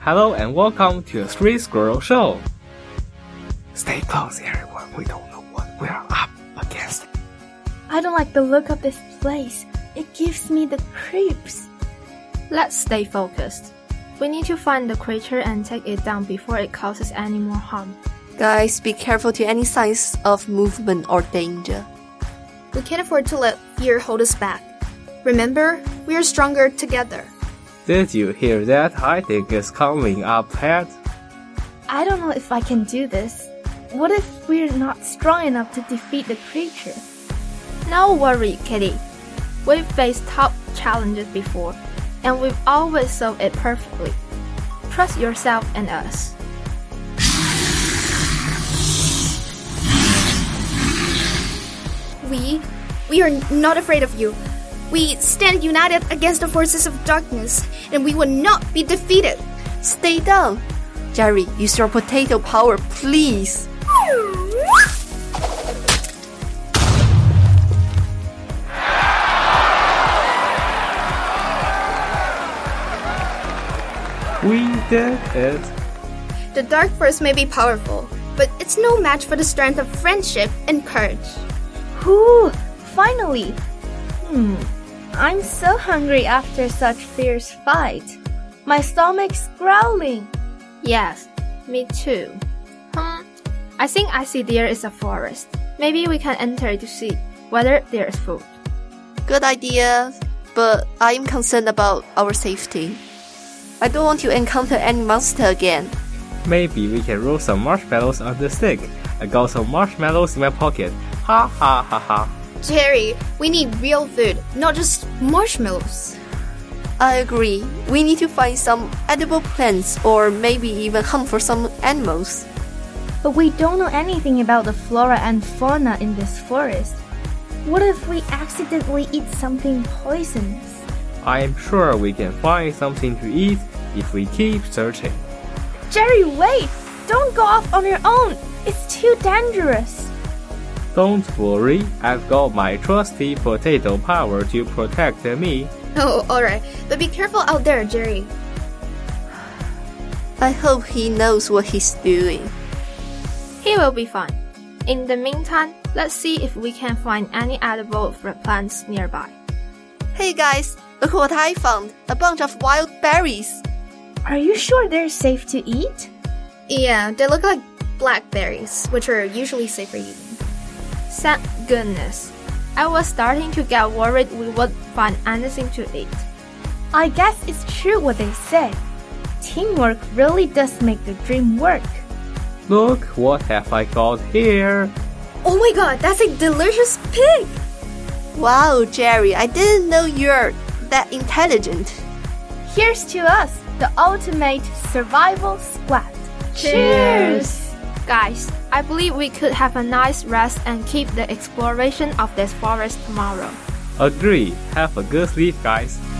Hello and welcome to the Street Squirrel Show. Stay close, everyone. We don't know what we're up against. I don't like the look of this place. It gives me the creeps. Let's stay focused. We need to find the creature and take it down before it causes any more harm. Guys, be careful to any signs of movement or danger. We can't afford to let fear hold us back. Remember, we are stronger together. Did you hear that? I think it's coming up ahead. I don't know if I can do this. What if we're not strong enough to defeat the creature? No worry, Kitty. We've faced tough challenges before, and we've always solved it perfectly. Trust yourself and us. We are not afraid of you. We stand united against the forces of darkness, and we will not be defeated. Stay down. Jerry, use your potato power, please. We did it. The dark force may be powerful, but it's no match for the strength of friendship and courage. Whew, finally. I'm so hungry after such fierce fight. My stomach's growling. Yes, me too. I think I see there is a forest. Maybe we can enter to see whether there is food. Good idea, but I am concerned about our safety. I don't want to encounter any monster again. Maybe we can roll some marshmallows on the stick. I got some marshmallows in my pocket. Ha ha ha ha. Jerry, we need real food, not just marshmallows. I agree. We need to find some edible plants or maybe even hunt for some animals. But we don't know anything about the flora and fauna in this forest. What if we accidentally eat something poisonous? I am sure we can find something to eat if we keep searching. Jerry, wait! Don't go off on your own! It's too dangerous. Don't worry, I've got my trusty potato power to protect me. Oh, alright. But be careful out there, Jerry. I hope he knows what he's doing. He will be fine. In the meantime, let's see if we can find any edible fruit plants nearby. Hey guys, look what I found. A bunch of wild berries. Are you sure they're safe to eat? Yeah, they look like blackberries, which are usually safe for eating. Thank goodness. I was starting to get worried we would find anything to eat. I guess it's true what they say. Teamwork really does make the dream work. Look, what have I got here? Oh my god, that's a delicious pig! Wow, Jerry, I didn't know you're that intelligent. Here's to us, the ultimate survival squad. Cheers! Guys, I believe we could have a nice rest and keep the exploration of this forest tomorrow. Agree. Have a good sleep, guys.